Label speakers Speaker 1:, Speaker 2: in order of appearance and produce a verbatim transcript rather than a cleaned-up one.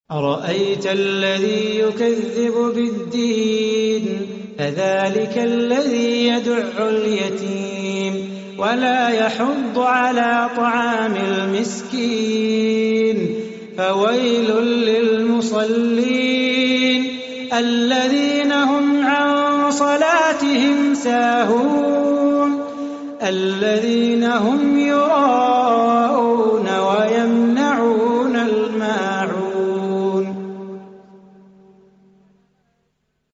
Speaker 1: أرأيت الذي يكذب بالدين فذلك الذي يدع اليتيم ولا يحض على طعام المسكين فويل للمصلين الذين هم عن صلاتهم ساهون الذين هم يؤمنون